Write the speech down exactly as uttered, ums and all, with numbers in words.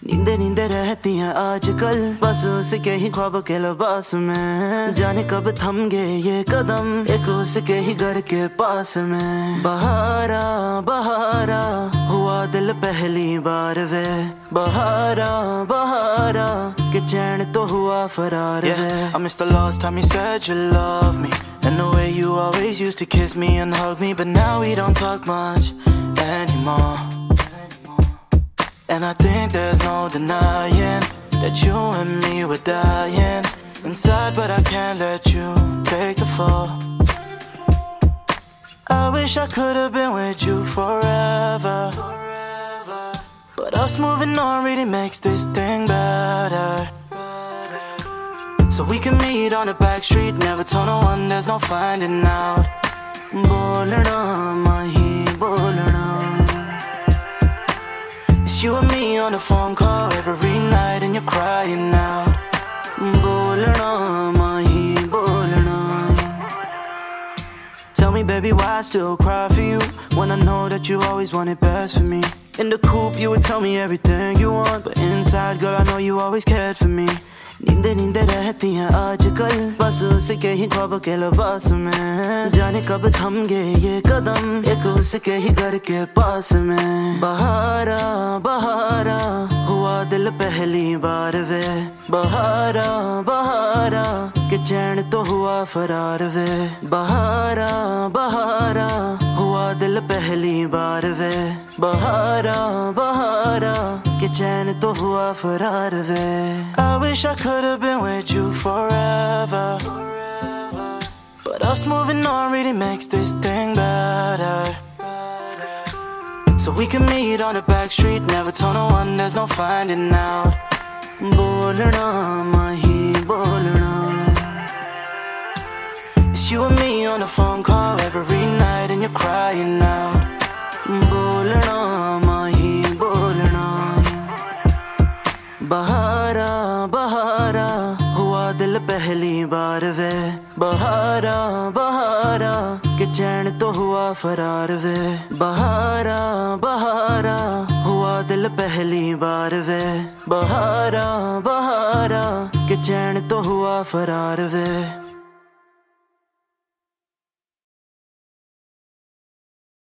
नींदे नींदे रहती हैं आजकल, बस उसके ही ख्वाब के लिबास में। जाने कब थम गए ये कदम, एक उसके ही घर के पास में। बहारा बहारा हुआ दिल पहली बार वे, बहारा बहारा के चैन तो हुआ फरार वे। Yeah, I missed the last time you said you love me, and the way you always used to kiss me and hug me, but now we don't talk much anymore. And I think there's no denying that you and me were dying inside, but I can't let you take the fall. I wish I could have been with you forever, but us moving on really makes this thing better. So we can meet on the back street, never tell no one, there's no finding out. बोलना माही बोलना, It's you and me on the phone call every night and you're crying out. बोलना माही बोलना. Tell me baby why I still cry for you, when I know that you always wanted best for me. In the coupe you would tell me everything you want, but inside girl I know you always cared for me. नींदे नींदे रहती हैं आजकल, बस उसके ही ख्वाब के लिबास में। जाने कब थम गए ये कदम, एक उसके ही घर के पास में। बहारा बहारा हुआ दिल पहली बार वे, बहारा बहारा के चैन तो हुआ फरार वे। बहारा बहारा हुआ दिल पहली बार वे, बहारा बहारा के चैन तो हुआ फरार वे। I wish I could have been with you forever, but us moving on really makes this thing better. So we can meet on the back street, never tell no one, there's no finding out. बोलना माही बोलना, It's you and me on the phone call every night and you're crying out. बोलना माही बोलना. बहारा बहारा हुआ दिल पहली बार वे, बहारा बहारा के चैन तो हुआ फरार वे। बहारा बहारा हुआ दिल पहली बार वे, बहारा बहारा के चैन तो हुआ फरार वे।